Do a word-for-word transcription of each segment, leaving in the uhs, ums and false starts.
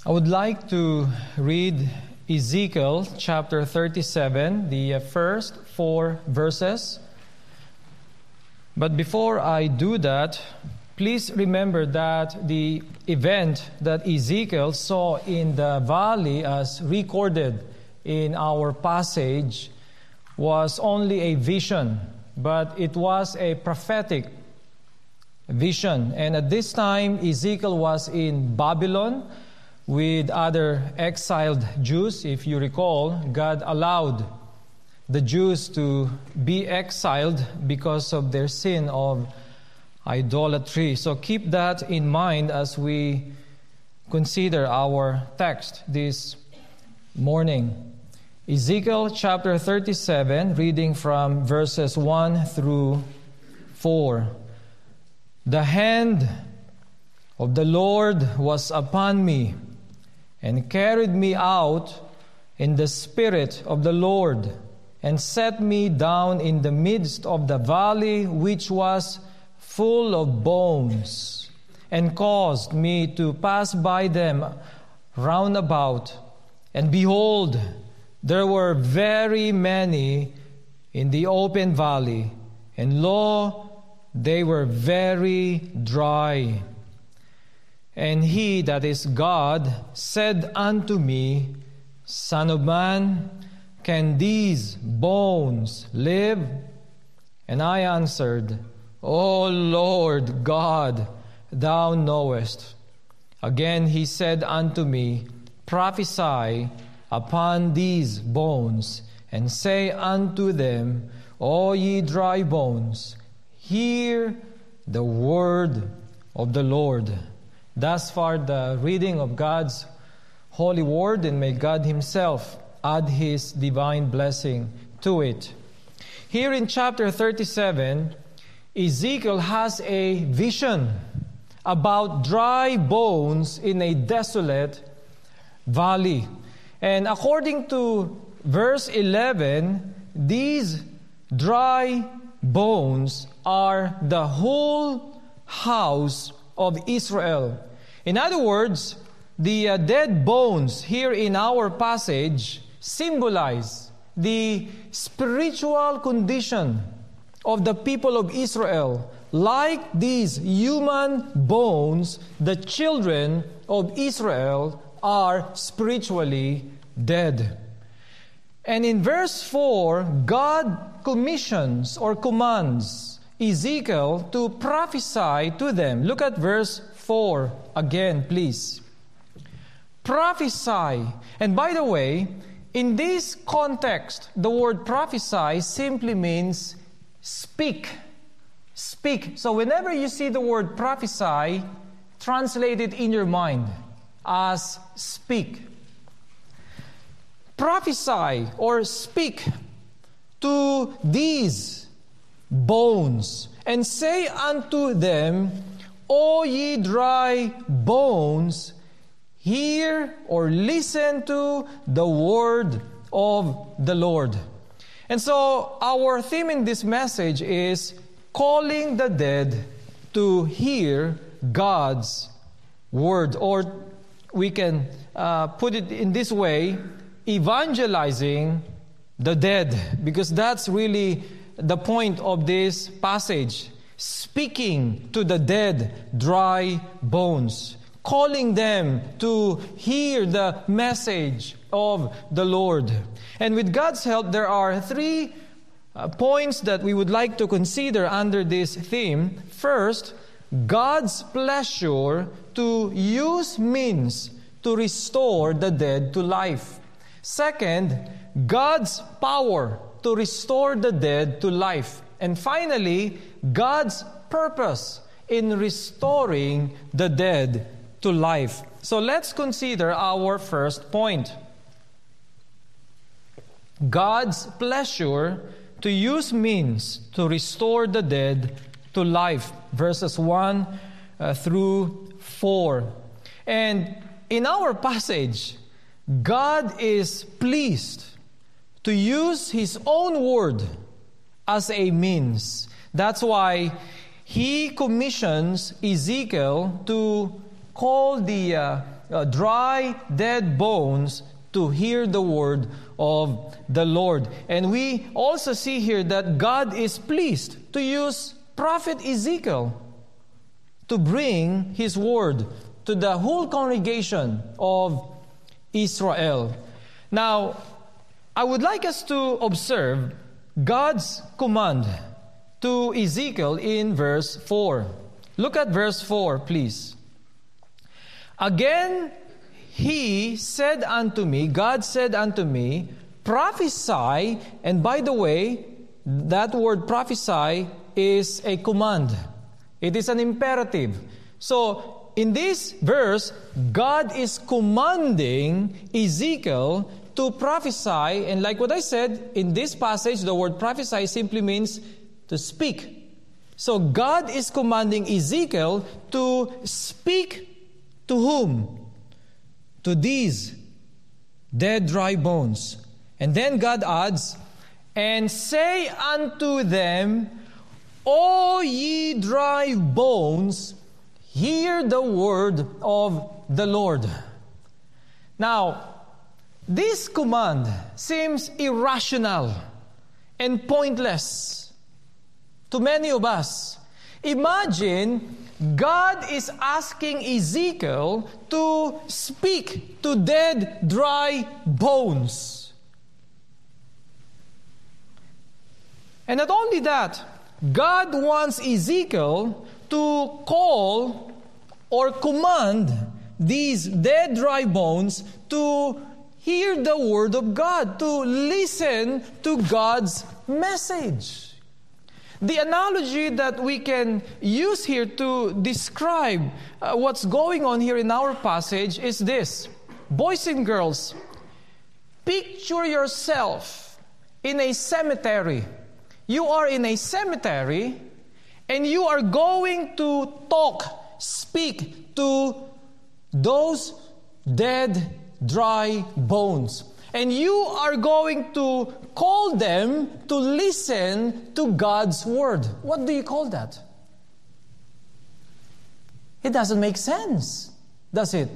I would like to read Ezekiel chapter thirty-seven, the first four verses. But before I do that, please remember that the event that Ezekiel saw in the valley as recorded in our passage was only a vision, but it was a prophetic vision. And at this time, Ezekiel was in Babylon with other exiled Jews. If you recall, God allowed the Jews to be exiled because of their sin of idolatry. So keep that in mind as we consider our text this morning. Ezekiel chapter thirty-seven, reading from verses one through four. The hand of the Lord was upon me, and carried me out in the Spirit of the Lord, and set me down in the midst of the valley which was full of bones, and caused me to pass by them round about. And behold, there were very many in the open valley, and lo, they were very dry. And he, that is God, said unto me, Son of man, can these bones live? And I answered, O Lord God, thou knowest. Again he said unto me, Prophesy upon these bones, and say unto them, O ye dry bones, hear the word of the Lord. Thus far the reading of God's holy word, and may God himself add his divine blessing to it. Here in chapter thirty-seven, Ezekiel has a vision about dry bones in a desolate valley. And according to verse eleven, these dry bones are the whole house of Israel. In other words, the uh, dead bones here in our passage symbolize the spiritual condition of the people of Israel. Like these human bones, the children of Israel are spiritually dead. And in verse four, God commissions or commands Ezekiel to prophesy to them. Look at verse four again, please. Prophesy. And by the way, in this context, the word prophesy simply means speak. Speak. So whenever you see the word prophesy, translate it in your mind as speak. Prophesy or speak to these bones, and say unto them, O ye dry bones, hear or listen to the word of the Lord. And so our theme in this message is calling the dead to hear God's word. Or we can uh, put it in this way, evangelizing the dead, because that's really the point of this passage. Speaking to the dead, dry bones, calling them to hear the message of the Lord. And with God's help, there are three uh, points that we would like to consider under this theme. First, God's pleasure to use means to restore the dead to life. Second, God's power to restore the dead to life. And finally, God's purpose in restoring the dead to life. So let's consider our first point. God's pleasure to use means to restore the dead to life. Verses one uh, through four. And in our passage, God is pleased to use His own word as a means. That's why He commissions Ezekiel to call the uh, uh, dry, dead bones to hear the word of the Lord. And we also see here that God is pleased to use prophet Ezekiel to bring His word to the whole congregation of Israel. Now, I would like us to observe God's command to Ezekiel in verse four. Look at verse four, please. Again, He said unto me, God said unto me, prophesy, and by the way, that word prophesy is a command. It is an imperative. So, in this verse, God is commanding Ezekiel to prophesy, and like what I said, in this passage, the word prophesy simply means to speak. So, God is commanding Ezekiel to speak to whom? To these dead, dry bones. And then God adds, and say unto them, O ye dry bones, hear the word of the Lord. Now, this command seems irrational and pointless to many of us. Imagine God is asking Ezekiel to speak to dead, dry bones. And not only that, God wants Ezekiel to call or command these dead, dry bones to hear the word of God, to listen to God's message. The analogy that we can use here to describe uh, what's going on here in our passage is this. Boys and girls, picture yourself in a cemetery. You are in a cemetery and you are going to talk, speak to those dead, dry bones. And you are going to call them to listen to God's word. What do you call that? It doesn't make sense, does it?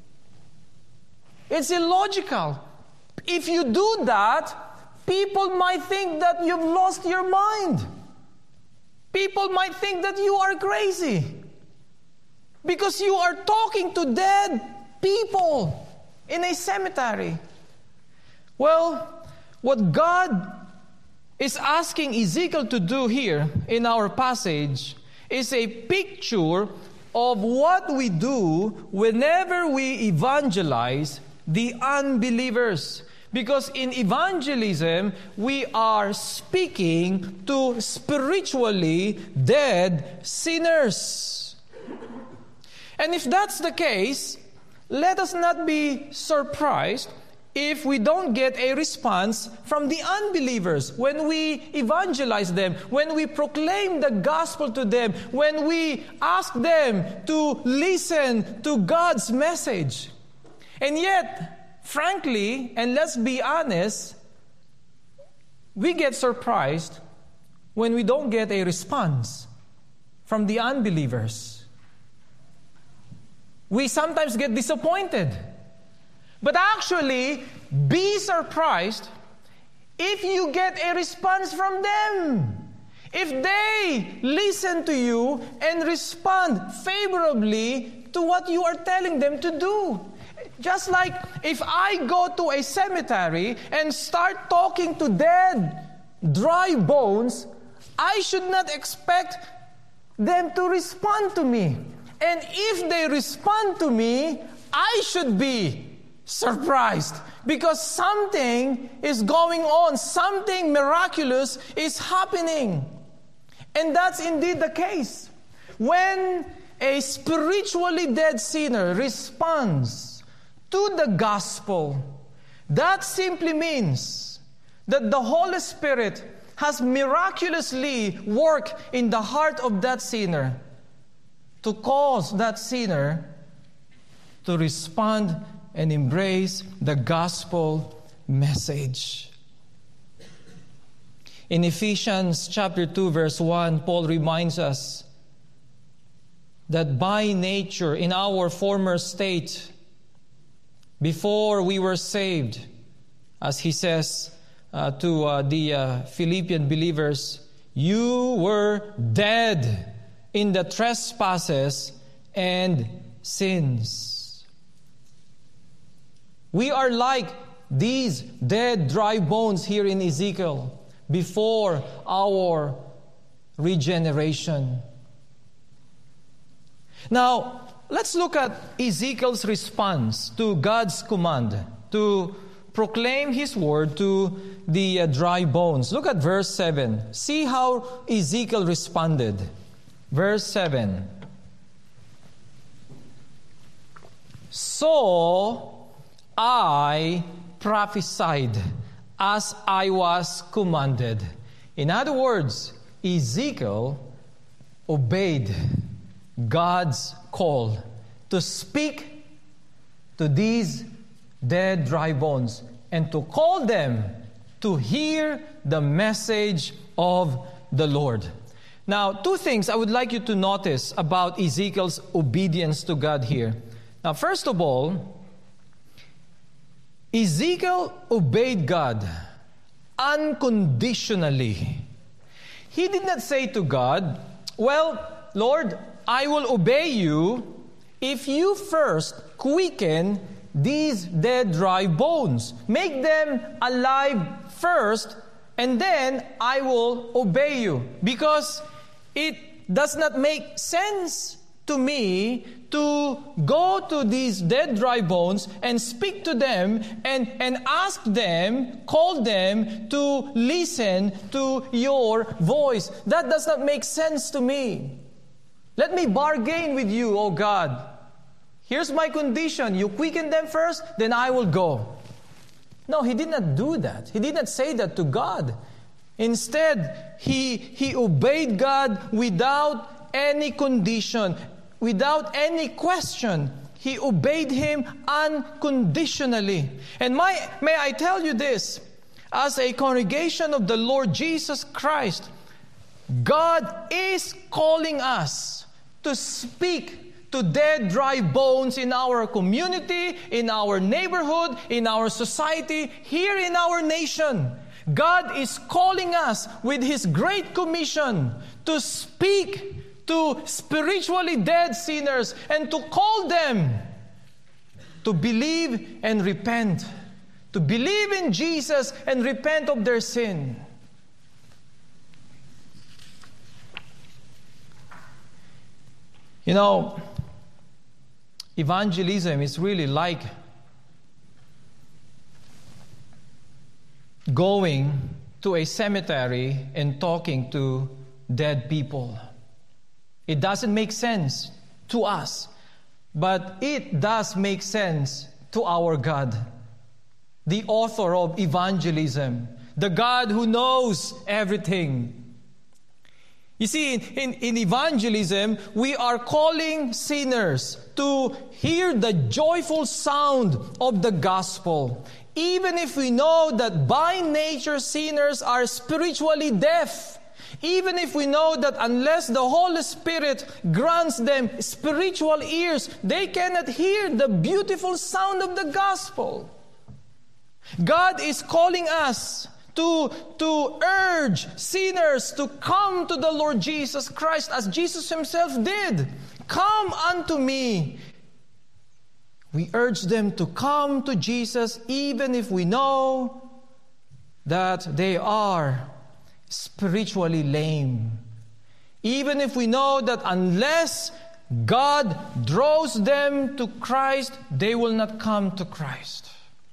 It's illogical. If you do that, people might think that you've lost your mind. People might think that you are crazy. Because you are talking to dead people in a cemetery. Well, what God is asking Ezekiel to do here in our passage is a picture of what we do whenever we evangelize the unbelievers. Because in evangelism, we are speaking to spiritually dead sinners. And if that's the case, let us not be surprised if we don't get a response from the unbelievers when we evangelize them, when we proclaim the gospel to them, when we ask them to listen to God's message. And yet, frankly, and let's be honest, we get surprised when we don't get a response from the unbelievers. We sometimes get disappointed. But actually, be surprised if you get a response from them. If they listen to you and respond favorably to what you are telling them to do. Just like if I go to a cemetery and start talking to dead, dry bones, I should not expect them to respond to me. And if they respond to me, I should be surprised because something is going on, something miraculous is happening. And that's indeed the case. When a spiritually dead sinner responds to the gospel, that simply means that the Holy Spirit has miraculously worked in the heart of that sinner to cause that sinner to respond and embrace the gospel message. In Ephesians chapter two, verse one, Paul reminds us that by nature, in our former state, before we were saved, as he says uh, to uh, the uh, Philippian believers, you were dead in the trespasses and sins. We are like these dead, dry bones here in Ezekiel before our regeneration. Now, let's look at Ezekiel's response to God's command to proclaim His word to the uh, dry bones. Look at verse seven. See how Ezekiel responded. Verse seven. So I prophesied as I was commanded. In other words, Ezekiel obeyed God's call to speak to these dead, dry bones and to call them to hear the message of the Lord. Now, two things I would like you to notice about Ezekiel's obedience to God here. Now, first of all, Ezekiel obeyed God unconditionally. He did not say to God, well, Lord, I will obey you if you first quicken these dead, dry bones. Make them alive first, and then I will obey you. Because it does not make sense to me to go to these dead, dry bones and speak to them and, and ask them, call them to listen to your voice. That does not make sense to me. Let me bargain with you, O God. Here's my condition. You quicken them first, then I will go. No, he did not do that. He did not say that to God. Instead, he, he obeyed God without any condition, without any question. He obeyed Him unconditionally. And my, may I tell you this, as a congregation of the Lord Jesus Christ, God is calling us to speak to dead, dry bones in our community, in our neighborhood, in our society, here in our nation. God is calling us with His great commission to speak to spiritually dead sinners and to call them to believe and repent, to believe in Jesus and repent of their sin. You know, evangelism is really like going to a cemetery and talking to dead people. It doesn't make sense to us, but it does make sense to our God, the author of evangelism, the God who knows everything. You see, in, in evangelism, we are calling sinners to hear the joyful sound of the gospel, even if we know that by nature sinners are spiritually deaf. Even if we know that unless the Holy Spirit grants them spiritual ears, they cannot hear the beautiful sound of the gospel. God is calling us to, to urge sinners to come to the Lord Jesus Christ as Jesus Himself did. Come unto me. We urge them to come to Jesus even if we know that they are spiritually lame. Even if we know that unless God draws them to Christ, they will not come to Christ.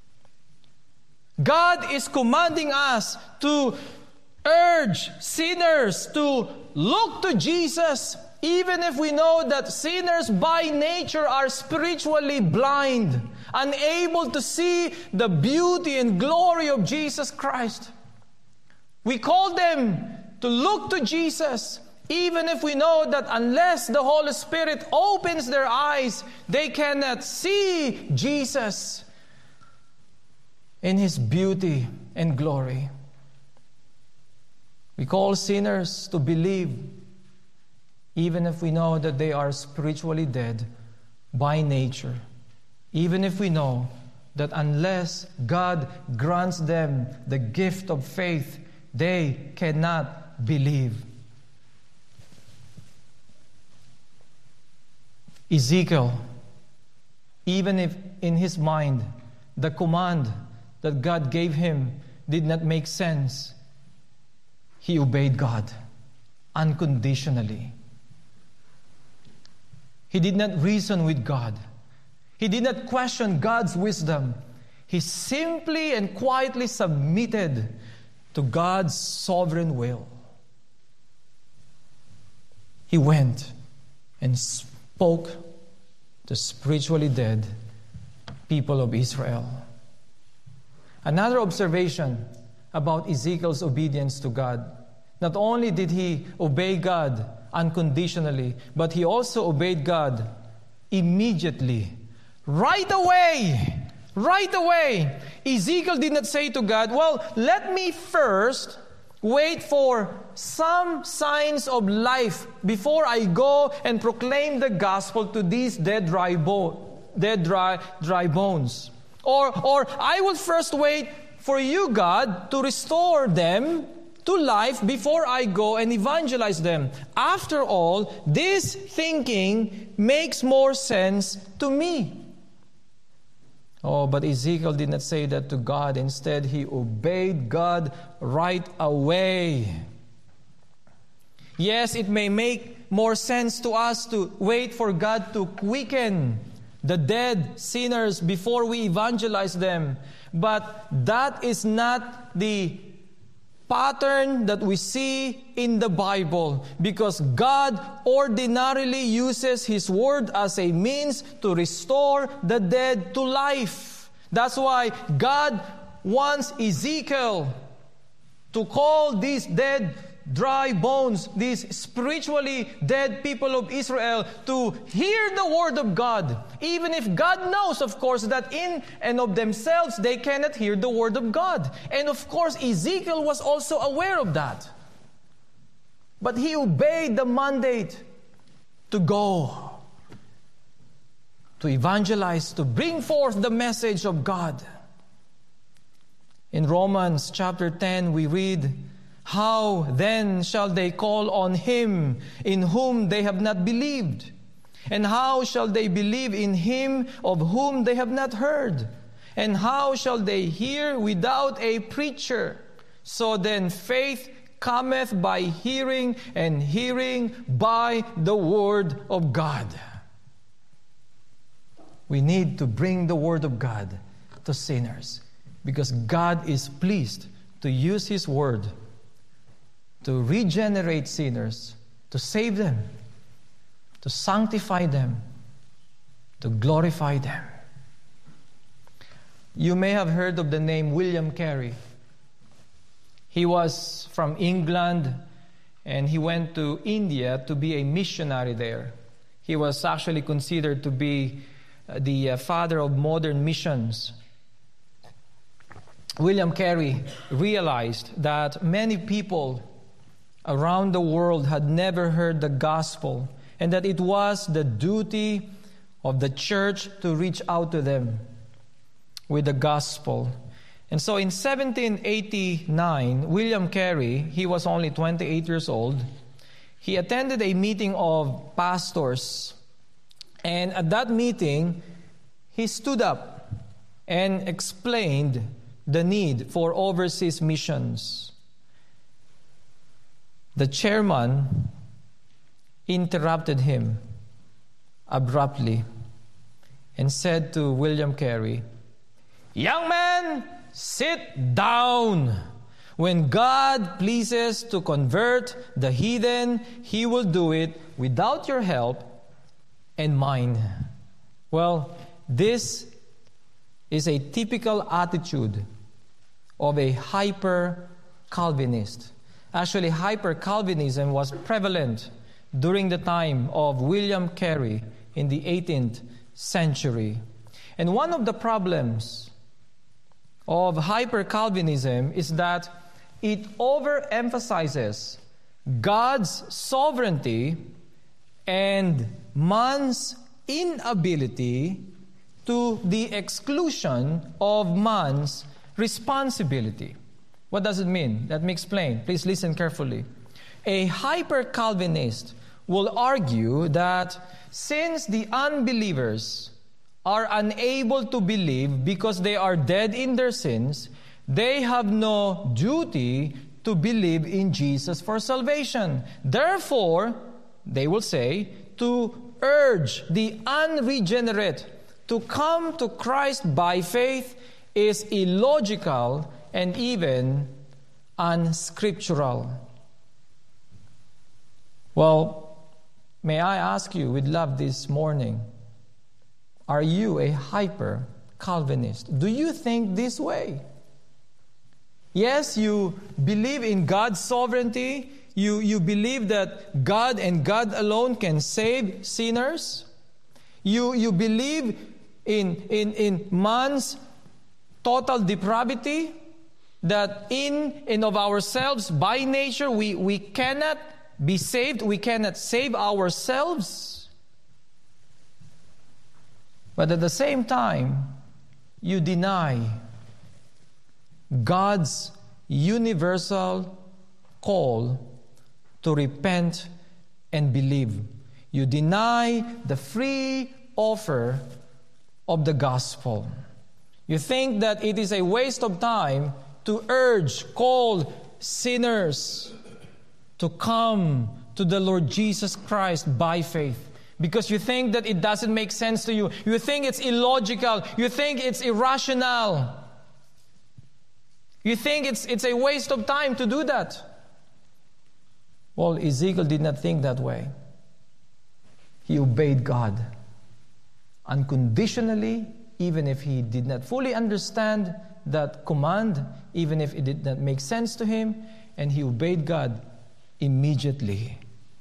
God is commanding us to urge sinners to look to Jesus, even if we know that sinners by nature are spiritually blind, unable to see the beauty and glory of Jesus Christ. We call them to look to Jesus, even if we know that unless the Holy Spirit opens their eyes, they cannot see Jesus in His beauty and glory. We call sinners to believe, even if we know that they are spiritually dead by nature, even if we know that unless God grants them the gift of faith, they cannot believe. Ezekiel, even if in his mind the command that God gave him did not make sense, he obeyed God unconditionally. He did not reason with God. He did not question God's wisdom. He simply and quietly submitted to God's sovereign will. He went and spoke to spiritually dead people of Israel. Another observation about Ezekiel's obedience to God: not only did he obey God unconditionally, but he also obeyed God immediately. Right away! Right away! Ezekiel did not say to God, well, let me first wait for some signs of life before I go and proclaim the gospel to these dead dry, bo- dead dry, dry bones. Or, or I will first wait for you, God, to restore them to life before I go and evangelize them. After all, this thinking makes more sense to me. Oh, but Ezekiel did not say that to God. Instead, he obeyed God right away. Yes, it may make more sense to us to wait for God to quicken the dead sinners before we evangelize them. But that is not the pattern that we see in the Bible, because God ordinarily uses His Word as a means to restore the dead to life. That's why God wants Ezekiel to call these dead dry bones, these spiritually dead people of Israel, to hear the Word of God. Even if God knows, of course, that in and of themselves they cannot hear the Word of God. And of course, Ezekiel was also aware of that. But he obeyed the mandate to go, to evangelize, to bring forth the message of God. In Romans chapter ten, we read, how then shall they call on Him in whom they have not believed? And how shall they believe in Him of whom they have not heard? And how shall they hear without a preacher? So then faith cometh by hearing, and hearing by the Word of God. We need to bring the Word of God to sinners, because God is pleased to use His Word to regenerate sinners, to save them, to sanctify them, to glorify them. You may have heard of the name William Carey. He was from England, and he went to India to be a missionary there. He was actually considered to be the father of modern missions. William Carey realized that many people around the world had never heard the gospel, and that it was the duty of the church to reach out to them with the gospel. And so in seventeen eighty-nine, William Carey, he was only twenty-eight years old, he attended a meeting of pastors. And at that meeting, he stood up and explained the need for overseas missions. The chairman interrupted him abruptly and said to William Carey, "Young man, sit down. When God pleases to convert the heathen, He will do it without your help and mine." Well, this is a typical attitude of a hyper-Calvinist. Actually, hyper-Calvinism was prevalent during the time of William Carey in the eighteenth century. And one of the problems of hyper-Calvinism is that it overemphasizes God's sovereignty and man's inability to the exclusion of man's responsibility. What does it mean? Let me explain. Please listen carefully. A hyper-Calvinist will argue that since the unbelievers are unable to believe because they are dead in their sins, they have no duty to believe in Jesus for salvation. Therefore, they will say, to urge the unregenerate to come to Christ by faith is illogical and even unscriptural. Well, may I ask you with love this morning, are you a hyper-Calvinist? Do you think this way? Yes, you believe in God's sovereignty. You, you believe that God and God alone can save sinners. You, you believe in, in, in man's total depravity, that in and of ourselves, by nature, we, we cannot be saved. We cannot save ourselves. But at the same time, you deny God's universal call to repent and believe. You deny the free offer of the gospel. You think that it is a waste of time to urge, call sinners to come to the Lord Jesus Christ by faith. Because you think that it doesn't make sense to you. You think it's illogical. You think it's irrational. You think it's, it's a waste of time to do that. Well, Ezekiel did not think that way. He obeyed God unconditionally, even if he did not fully understand that command, even if it did not make sense to him, and he obeyed God immediately.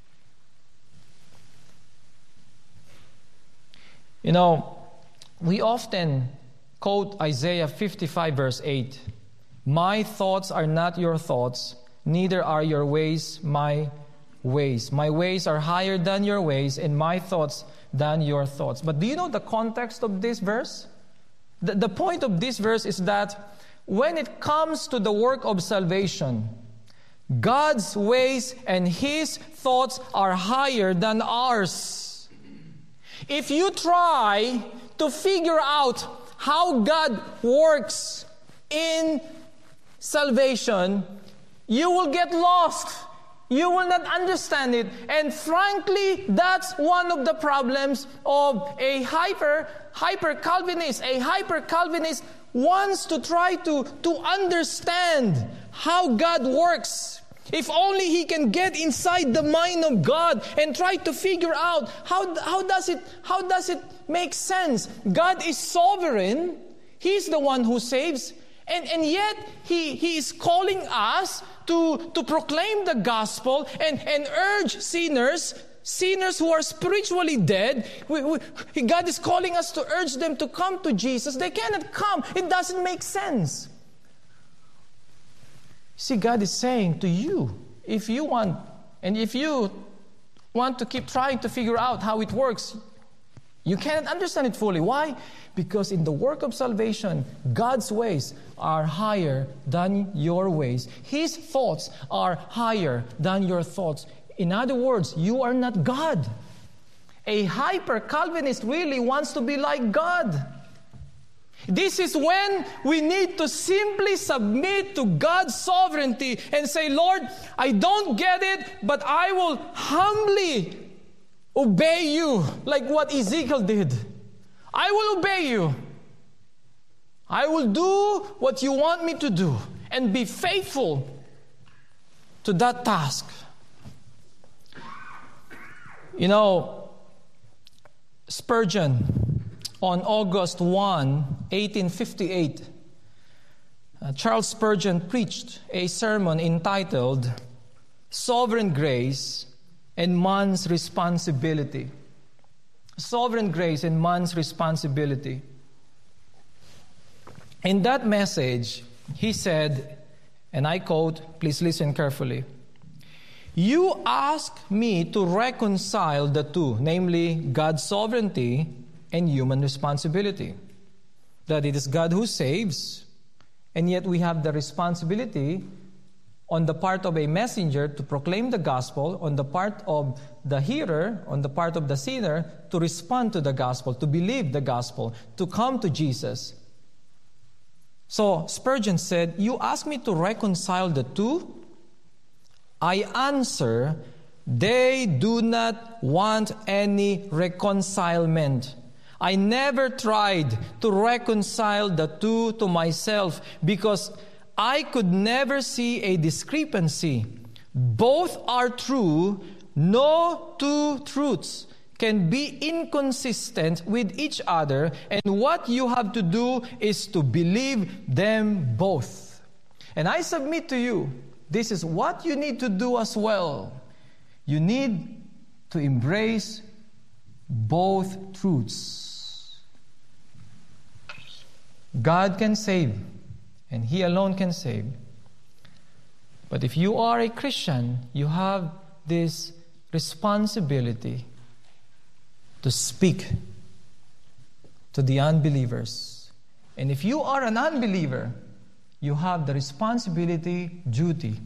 You know, we often quote Isaiah fifty-five verse eight. My thoughts are not your thoughts, neither are your ways my ways. My ways are higher than your ways, and my thoughts than your thoughts. But do you know the context of this verse? The, the point of this verse is that when it comes to the work of salvation, God's ways and His thoughts are higher than ours. If you try to figure out how God works in salvation, you will get lost. You will not understand it. And frankly, that's one of the problems of a hyper, hyper-Calvinist. A hyper-Calvinist wants to try to, to understand how God works. If only he can get inside the mind of God and try to figure out how, how does it, how does it make sense? God is sovereign. He's the one who saves. And, and yet, he, he is calling us to, to proclaim the gospel and, and urge sinners, sinners who are spiritually dead. We, we, God is calling us to urge them to come to Jesus. They cannot come. It doesn't make sense. See, God is saying to you, if you want, and if you want to keep trying to figure out how it works, you cannot understand it fully. Why? Because in the work of salvation, God's ways are higher than your ways. His thoughts are higher than your thoughts. In other words, you are not God. A hyper-Calvinist really wants to be like God. This is when we need to simply submit to God's sovereignty and say, Lord, I don't get it, but I will humbly obey you like what Ezekiel did. I will obey you. I will do what you want me to do and be faithful to that task. You know, Spurgeon, on August first, eighteen fifty-eight, uh, Charles Spurgeon preached a sermon entitled Sovereign Grace and Man's Responsibility. Sovereign grace and man's responsibility. In that message, he said, and I quote, please listen carefully, "You ask me to reconcile the two, namely God's sovereignty and human responsibility. That it is God who saves, and yet we have the responsibility on the part of a messenger to proclaim the gospel, on the part of the hearer, on the part of the sinner, to respond to the gospel, to believe the gospel, to come to Jesus. So Spurgeon said, "You ask me to reconcile the two? I answer, they do not want any reconcilement. I never tried to reconcile the two to myself because I could never see a discrepancy. Both are true. No two truths can be inconsistent with each other, and what you have to do is to believe them both." And I submit to you, this is what you need to do as well. You need to embrace both truths. God can save, and He alone can save. But if you are a Christian, you have this responsibility to speak to the unbelievers. And if you are an unbeliever, you have the responsibility, duty,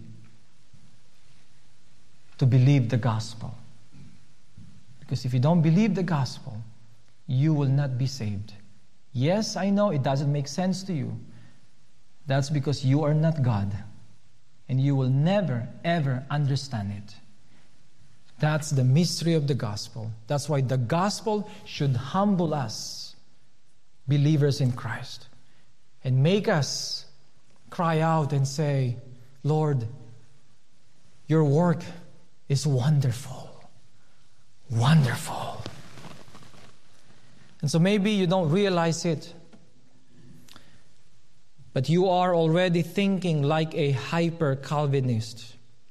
to believe the gospel. Because if you don't believe the gospel, you will not be saved. Yes, I know it doesn't make sense to you. That's because you are not God. And you will never, ever understand it. That's the mystery of the gospel. That's why the gospel should humble us, believers in Christ, and make us cry out and say, "Lord, your work is wonderful. Wonderful." And so maybe you don't realize it, but you are already thinking like a hyper-Calvinist.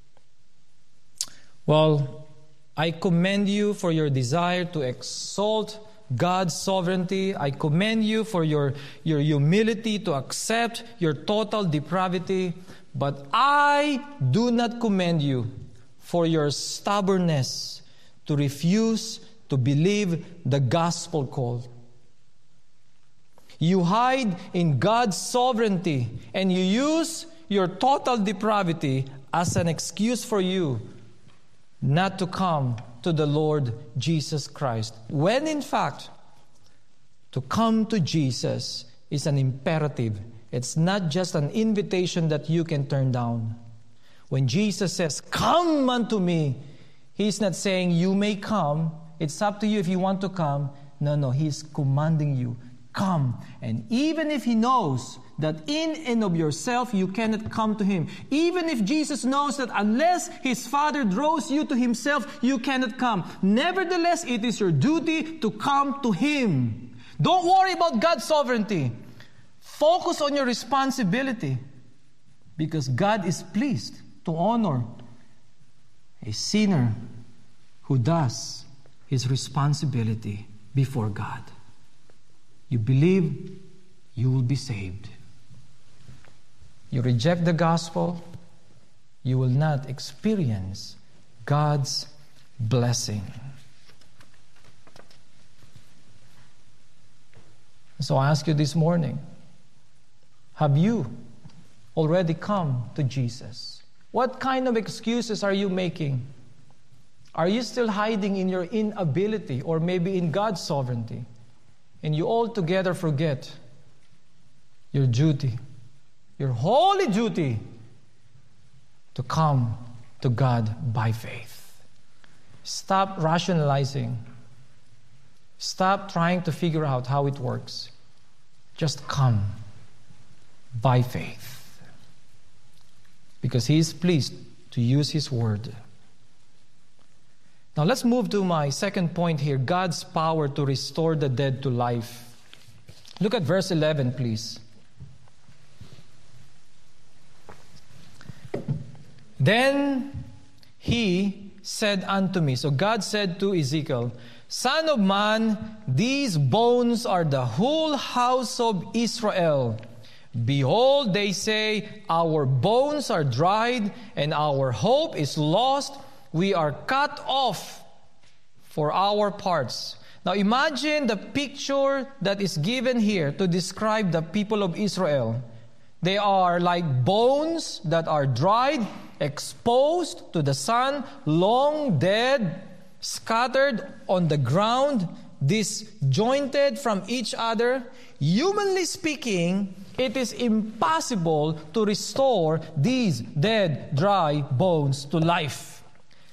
Well, I commend you for your desire to exalt God's sovereignty. I commend you for your, your humility to accept your total depravity. But I do not commend you for your stubbornness to refuse to believe the gospel call. You hide in God's sovereignty and you use your total depravity as an excuse for you not to come to the Lord Jesus Christ. When in fact, to come to Jesus is an imperative. It's not just an invitation that you can turn down. When Jesus says, "Come unto me," He's not saying you may come. It's up to you if you want to come. No, no, He's commanding you, come. And even if He knows that in and of yourself you cannot come to Him, even if Jesus knows that unless His Father draws you to Himself, you cannot come, nevertheless, it is your duty to come to Him. Don't worry about God's sovereignty. Focus on your responsibility, because God is pleased to honor a sinner who does his responsibility before God. You believe, you will be saved. You reject the gospel, you will not experience God's blessing. So I ask you this morning, have you already come to Jesus? What kind of excuses are you making? Are you still hiding in your inability or maybe in God's sovereignty? And you altogether forget your duty, your holy duty to come to God by faith. Stop rationalizing. Stop trying to figure out how it works. Just come by faith. Because He is pleased to use His word. Now let's move to my second point here, God's power to restore the dead to life. Look at verse eleven, please. Then He said unto me, so God said to Ezekiel, Son of man, these bones are the whole house of Israel. Behold, they say, our bones are dried, and our hope is lost. We are cut off for our parts. Now imagine the picture that is given here to describe the people of Israel. They are like bones that are dried, exposed to the sun, long dead, scattered on the ground, disjointed from each other. Humanly speaking, it is impossible to restore these dead, dry bones to life.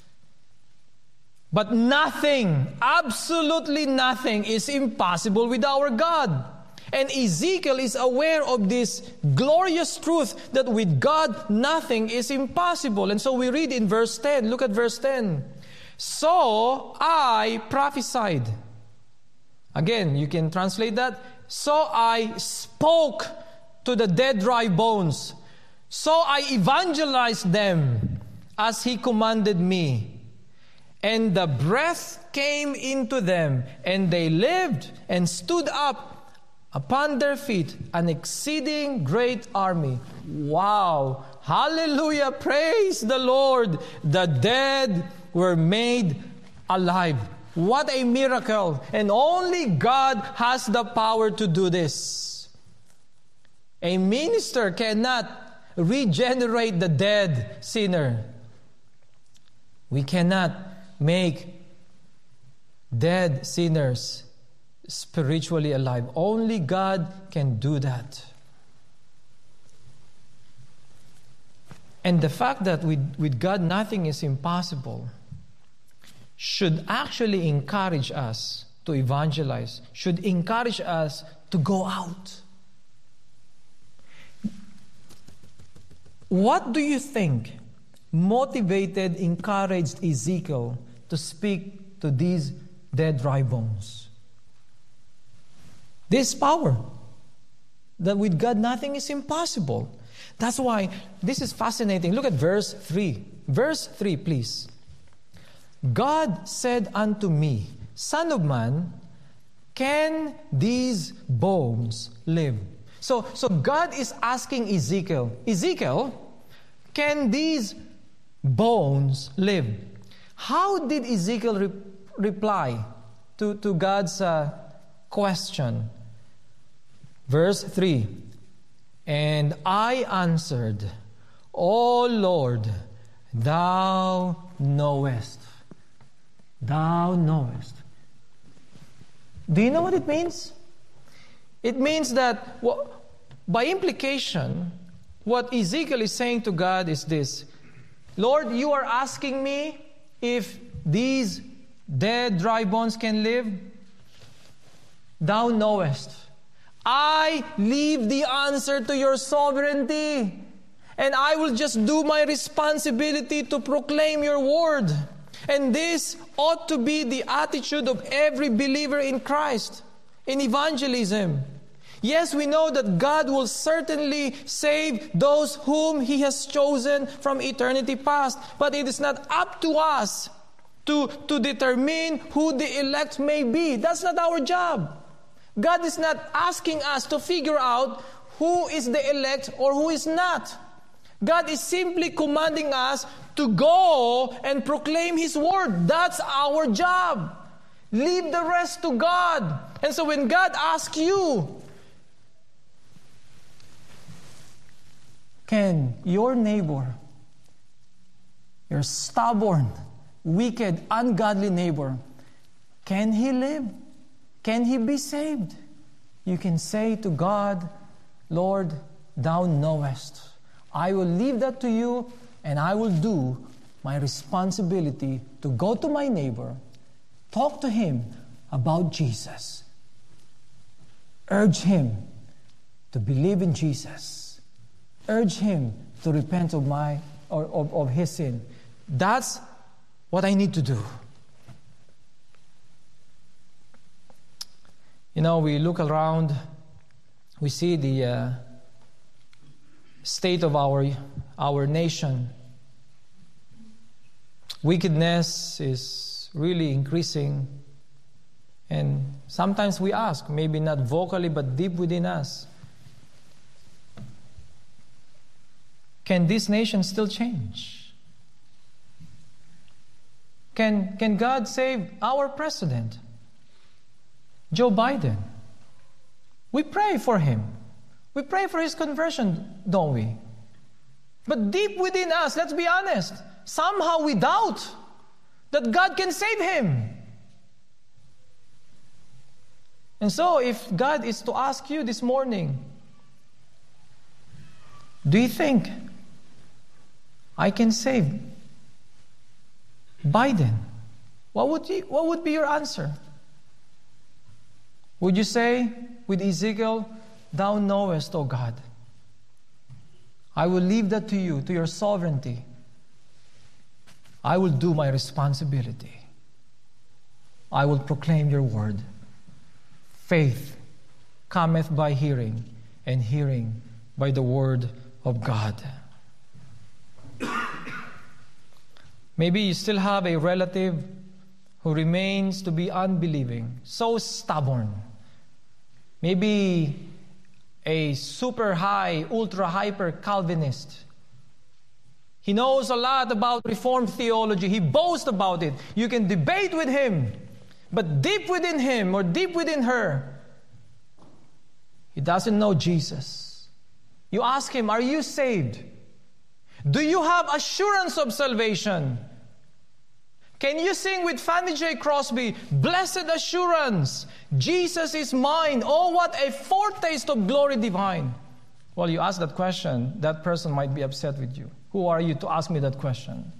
But nothing, absolutely nothing is impossible with our God. And Ezekiel is aware of this glorious truth that with God nothing is impossible. And so we read in verse ten, look at verse ten. So I prophesied. Again, you can translate that. So I spoke to the dead dry bones. So I evangelized them as He commanded me. And the breath came into them, and they lived and stood up upon their feet, an exceeding great army. Wow! Hallelujah! Praise the Lord! The dead were made alive. What a miracle! And only God has the power to do this. A minister cannot regenerate the dead sinner. We cannot make dead sinners spiritually alive. Only God can do that. And the fact that with, with God nothing is impossible should actually encourage us to evangelize, should encourage us to go out. What do you think motivated, encouraged Ezekiel to speak to these dead dry bones? This power. That with God nothing is impossible. That's why this is fascinating. Look at verse three. Verse three, please. God said unto me, Son of man, can these bones live? So, so God is asking Ezekiel, Ezekiel, can these bones live? How did Ezekiel re- reply to, to God's uh, question? Verse three, and I answered, O Lord, Thou knowest. Thou knowest. Do you know what it means? It means that, well, by implication, what Ezekiel is saying to God is this: Lord, you are asking me if these dead, dry bones can live? Thou knowest. I leave the answer to your sovereignty, and I will just do my responsibility to proclaim your word. And this ought to be the attitude of every believer in Christ, in evangelism. Yes, we know that God will certainly save those whom He has chosen from eternity past. But it is not up to us to, to determine who the elect may be. That's not our job. God is not asking us to figure out who is the elect or who is not. God is simply commanding us to go and proclaim His word. That's our job. Leave the rest to God. And so when God asks you, can your neighbor, your stubborn, wicked, ungodly neighbor, can he live? Can he be saved? You can say to God, Lord, Thou knowest. I will leave that to You, and I will do my responsibility to go to my neighbor, talk to him about Jesus, urge him to believe in Jesus, urge him to repent of my or of, of his sin. That's what I need to do. You know, we look around, we see the uh, state of our our nation. Wickedness is really increasing. And sometimes we ask, maybe not vocally, but deep within us, can this nation still change? Can, can God save our president? Joe Biden. We pray for him. We pray for his conversion, don't we? But deep within us, let's be honest, somehow we doubt that God can save him. And so if God is to ask you this morning, do you think I can save Biden? What would you, what would be your answer? Would you say with Ezekiel, thou knowest, O God, I will leave that to you, to your sovereignty. I will do my responsibility. I will proclaim your word. Faith cometh by hearing, and hearing by the word of God. Maybe you still have a relative who remains to be unbelieving, so stubborn. Maybe a super high, ultra hyper Calvinist. He knows a lot about Reformed theology. He boasts about it. You can debate with him. But deep within him or deep within her, he doesn't know Jesus. You ask him, are you saved? Do you have assurance of salvation? Can you sing with Fanny J. Crosby, Blessed Assurance, Jesus is mine. Oh, what a foretaste of glory divine. Well, you ask that question, that person might be upset with you. Who are you to ask me that question?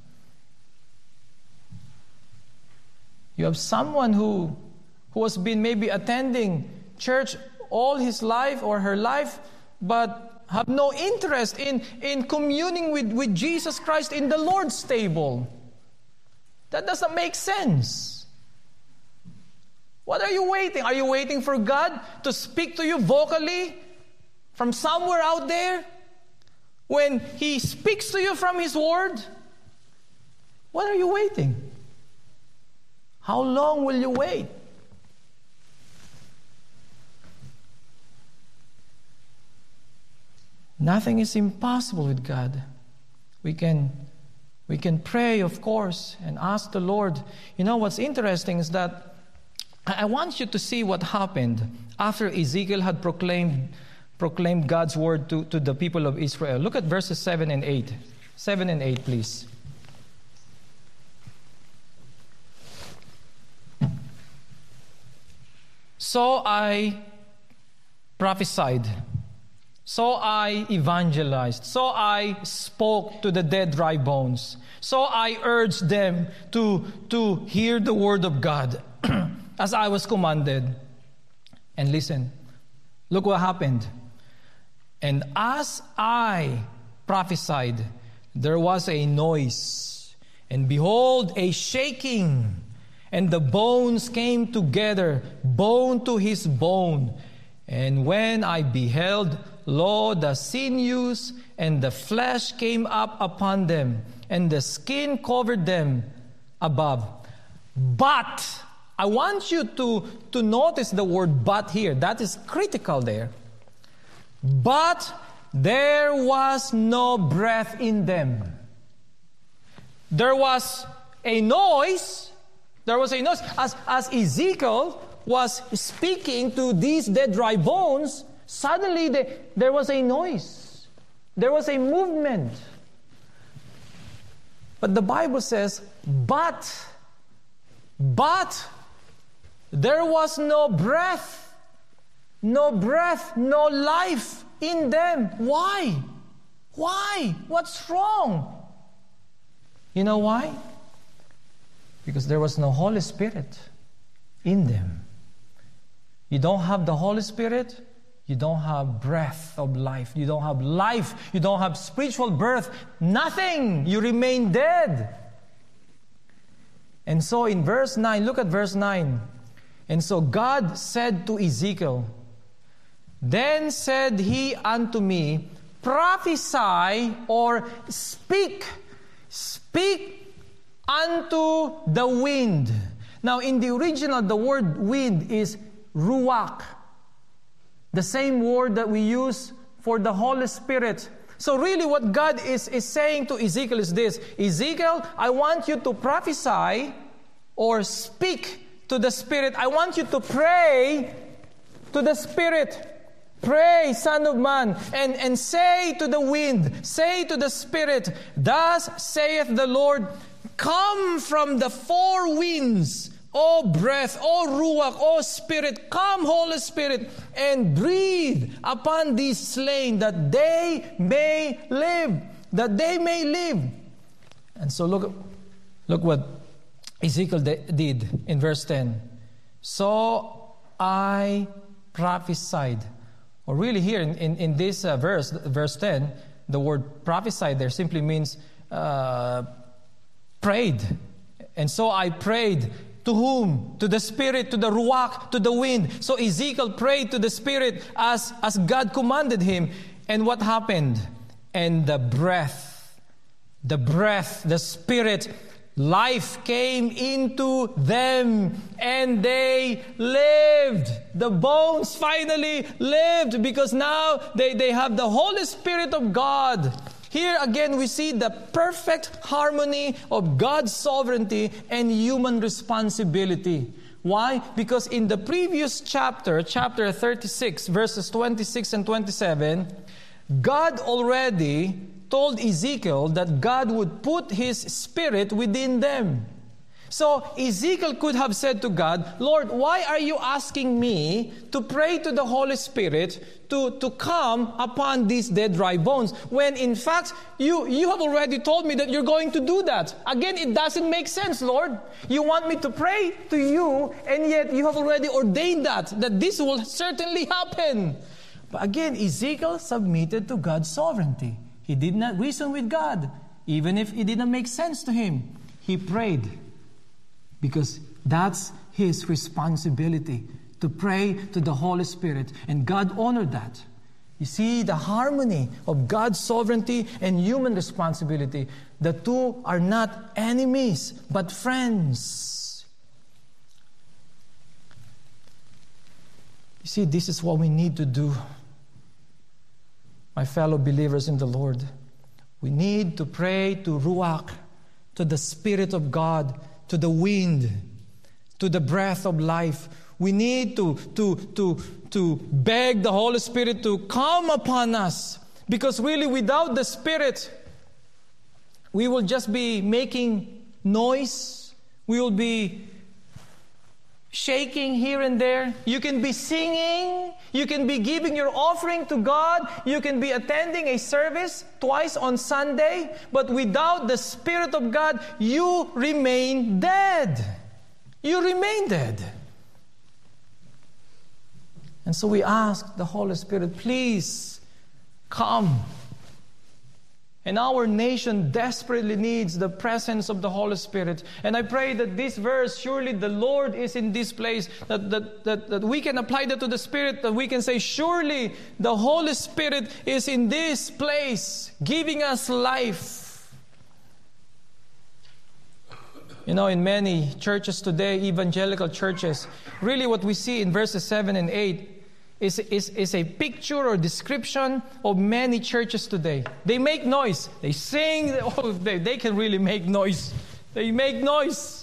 You have someone who, who has been maybe attending church all his life or her life, but have no interest in, in communing with, with Jesus Christ in the Lord's table. That doesn't make sense. What are you waiting? Are you waiting for God to speak to you vocally from somewhere out there? When He speaks to you from His Word? What are you waiting? How long will you wait? Nothing is impossible with God. We can We can pray, of course, and ask the Lord. You know, what's interesting is that I want you to see what happened after Ezekiel had proclaimed, proclaimed God's word to, to the people of Israel. Look at verses seven and eight. seven and eight, please. So I prophesied. So I evangelized. So I spoke to the dead dry bones. So I urged them to, to hear the word of God as I was commanded. And listen, look what happened. And as I prophesied, there was a noise, and behold, a shaking, and the bones came together, bone to his bone. And when I beheld, lo, the sinews and the flesh came up upon them, and the skin covered them above. But, I want you to, to notice the word but here. That is critical there. But there was no breath in them. There was a noise. There was a noise. As, as Ezekiel was speaking to these dead dry bones, suddenly the, there was a noise. There was a movement. But the Bible says, but, but, there was no breath. No breath, no life in them. Why? Why? What's wrong? You know why? Because there was no Holy Spirit in them. You don't have the Holy Spirit, you don't have breath of life. You don't have life. You don't have spiritual birth. Nothing. You remain dead. And so in verse nine, look at verse nine. And so God said to Ezekiel, then said he unto me, prophesy or speak, speak unto the wind. Now in the original, the word wind is ruach. The same word that we use for the Holy Spirit. So really what God is, is saying to Ezekiel is this, Ezekiel, I want you to prophesy or speak to the Spirit. I want you to pray to the Spirit. Pray, Son of Man, and, and say to the wind, say to the Spirit, thus saith the Lord, come from the four winds, O breath, O ruach, O Spirit, come, Holy Spirit, and breathe upon these slain, that they may live, that they may live. And so look, look what Ezekiel did in verse ten. So I prophesied. Or really here in, in, in this uh, verse, verse ten, the word prophesied there simply means uh, prayed. And so I prayed. To whom? To the Spirit, to the Ruach, to the wind. So Ezekiel prayed to the Spirit as, as God commanded him. And what happened? And the breath, the breath, the Spirit, life came into them and they lived. The bones finally lived because now they, they have the Holy Spirit of God. Here again we see the perfect harmony of God's sovereignty and human responsibility. Why? Because in the previous chapter, chapter thirty-six, verses twenty-six and twenty-seven, God already told Ezekiel that God would put His Spirit within them. So Ezekiel could have said to God, Lord, why are you asking me to pray to the Holy Spirit to, to come upon these dead dry bones, when in fact you, you have already told me that you're going to do that? Again, it doesn't make sense, Lord. You want me to pray to you, and yet you have already ordained that, that this will certainly happen. But again, Ezekiel submitted to God's sovereignty. He did not reason with God, even if it didn't make sense to him. He prayed, because that's his responsibility, to pray to the Holy Spirit. And God honored that. You see the harmony of God's sovereignty and human responsibility. The two are not enemies, but friends. You see, this is what we need to do. My fellow believers in the Lord, we need to pray to Ruach, to the Spirit of God, to the wind, to the breath of life. We need to, to, to, to beg the Holy Spirit to come upon us. Because really, without the Spirit, we will just be making noise. We will be shaking here and there. You can be singing. You can be giving your offering to God. You can be attending a service twice on Sunday. But without the Spirit of God, you remain dead. You remain dead. And so we ask the Holy Spirit, please come. And our nation desperately needs the presence of the Holy Spirit. And I pray that this verse, surely the Lord is in this place, that, that, that, that we can apply that to the Spirit, that we can say, surely the Holy Spirit is in this place, giving us life. You know, in many churches today, evangelical churches, really what we see in verses seven and eight Is, is, is a picture or description of many churches today. They make noise. They sing. Oh, they, they can really make noise. They make noise.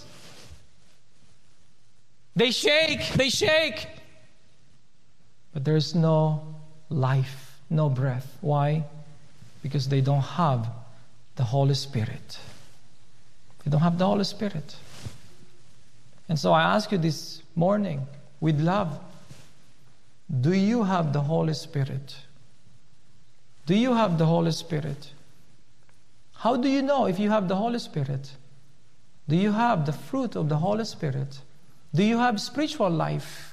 They shake. They shake. But there's no life, no breath. Why? Because they don't have the Holy Spirit. They don't have the Holy Spirit. And so I ask you this morning, with love, do you have the Holy Spirit? Do you have the Holy Spirit? How do you know if you have the Holy Spirit? Do you have the fruit of the Holy Spirit? Do you have spiritual life?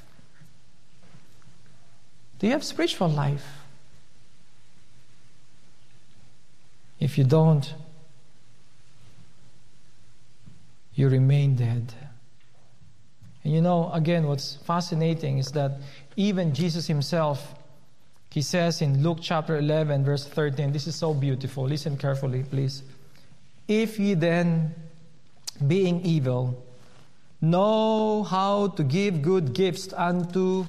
Do you have spiritual life? If you don't, you remain dead. And you know, again, what's fascinating is that even Jesus himself, he says in Luke chapter eleven, verse thirteen, this is so beautiful. Listen carefully, please. If ye then, being evil, know how to give good gifts unto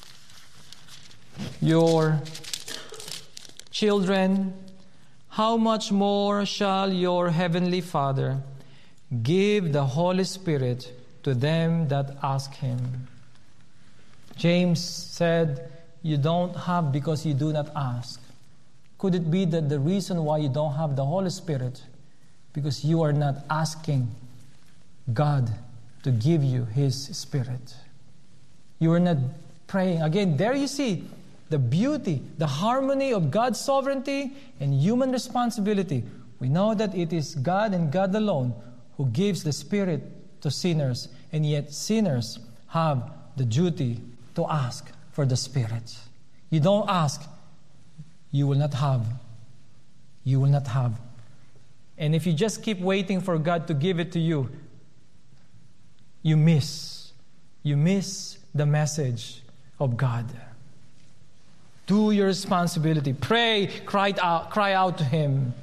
your children, how much more shall your heavenly Father give the Holy Spirit to them that ask Him. James said, you don't have because you do not ask. Could it be that the reason why you don't have the Holy Spirit, because you are not asking God to give you His Spirit? You are not praying. Again, there you see the beauty, the harmony of God's sovereignty and human responsibility. We know that it is God and God alone who gives the Spirit to sinners, and yet sinners have the duty to ask for the Spirit. You don't ask, you will not have. You will not have. And if you just keep waiting for God to give it to you, you miss. You miss the message of God. Do your responsibility. Pray, cry out, cry out to Him.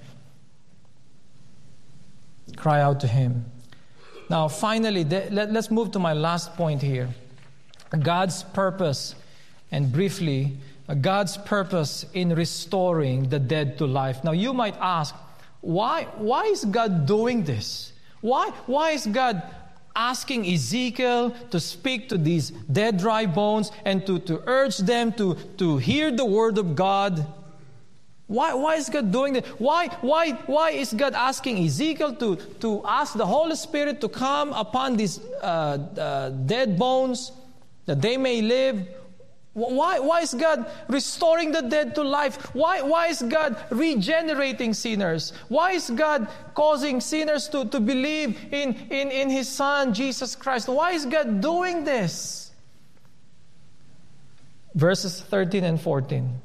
Cry out to Him. Now, finally, let's move to my last point here. God's purpose, and briefly, God's purpose in restoring the dead to life. Now, you might ask, why, why is God doing this? Why, why is God asking Ezekiel to speak to these dead, dry bones and to, to urge them to, to hear the word of God? Why, why is God doing that? Why, why, why is God asking Ezekiel to, to ask the Holy Spirit to come upon these uh, uh, dead bones that they may live? Why, why is God restoring the dead to life? Why, why is God regenerating sinners? Why is God causing sinners to, to believe in, in, in His Son, Jesus Christ? Why is God doing this? Verses thirteen and fourteen.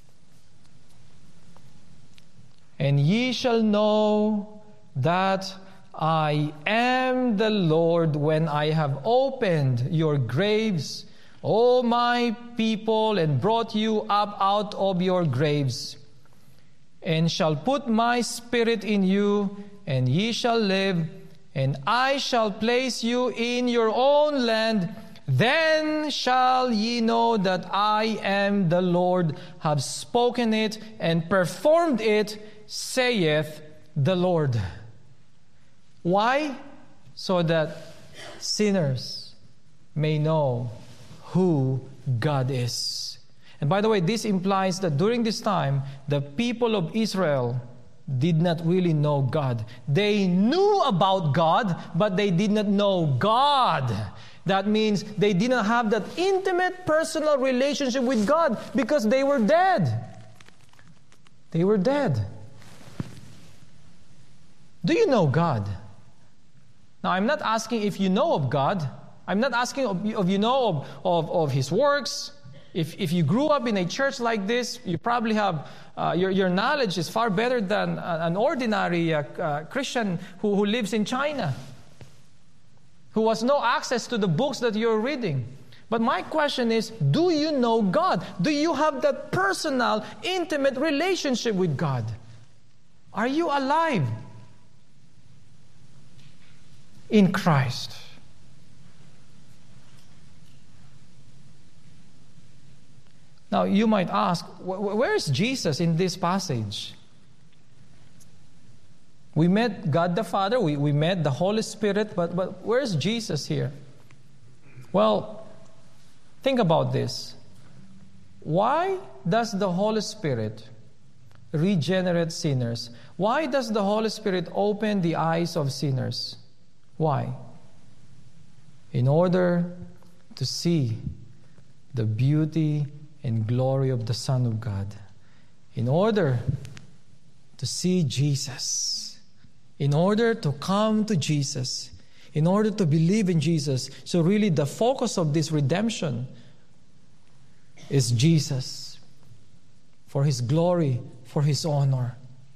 And ye shall know that I am the Lord when I have opened your graves, O my people, and brought you up out of your graves, and shall put my spirit in you, and ye shall live, and I shall place you in your own land. Then shall ye know that I am the Lord, have spoken it and performed it, saith the Lord. Why? So that sinners may know who God is. And by the way, this implies that during this time, the people of Israel did not really know God. They knew about God, but they did not know God. That means they did not have that intimate personal relationship with God because they were dead. They were dead. Do you know God? Now, I'm not asking if you know of God. I'm not asking of, of you know of, of, of His works. If, if you grew up in a church like this, you probably have, uh, your, your knowledge is far better than an ordinary uh, uh, Christian who, who lives in China, who has no access to the books that you're reading. But my question is, do you know God? Do you have that personal, intimate relationship with God? Are you alive in Christ? Now, you might ask, where is Jesus in this passage? We met God the Father, we, we met the Holy Spirit, but, but where is Jesus here? Well, think about this. Why does the Holy Spirit regenerate sinners? Why does the Holy Spirit open the eyes of sinners? Why? In order to see the beauty and glory of the Son of God. In order to see Jesus. In order to come to Jesus. In order to believe in Jesus. So really the focus of this redemption is Jesus. For His glory, for His honor.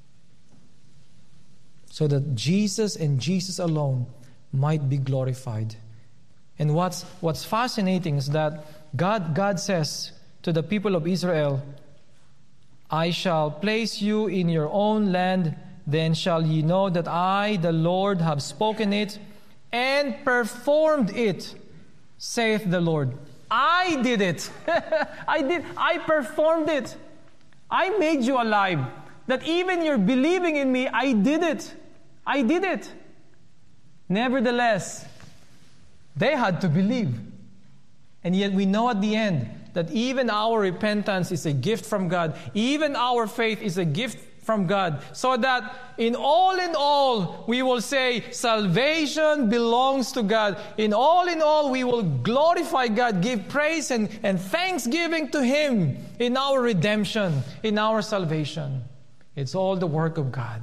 So that Jesus and Jesus alone might be glorified. And what's what's fascinating is that God God says to the people of Israel, I shall place you in your own land, then shall ye know that I, the Lord, have spoken it and performed it, saith the Lord. I did it. I did. I performed it. I made you alive. That even you're believing in me, I did it. I did it. Nevertheless, They had to believe. And yet we know at the end that even our repentance is a gift from God. Even our faith is a gift from God. So that in all in all, we will say salvation belongs to God. In all in all, we will glorify God, give praise and, and thanksgiving to Him in our redemption, in our salvation. It's all the work of God.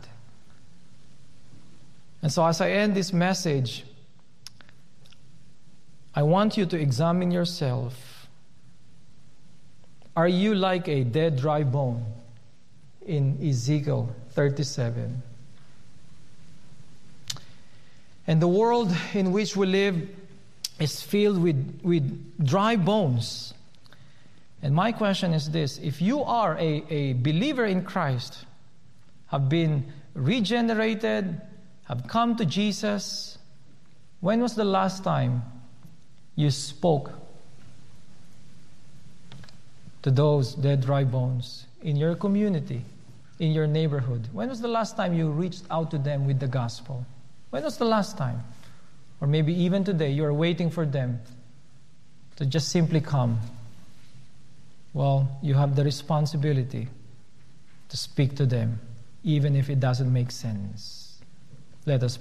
And so as I end this message, I want you to examine yourself. Are you like a dead, dry bone in Ezekiel thirty-seven? And the world in which we live is filled with, with dry bones. And my question is this: if you are a, a believer in Christ, have been regenerated, have come to Jesus, when was the last time you spoke to those dead, dry bones in your community, in your neighborhood? When was the last time you reached out to them with the gospel? When was the last time? Or maybe even today, you are waiting for them to just simply come. Well, you have the responsibility to speak to them, even if it doesn't make sense. Let us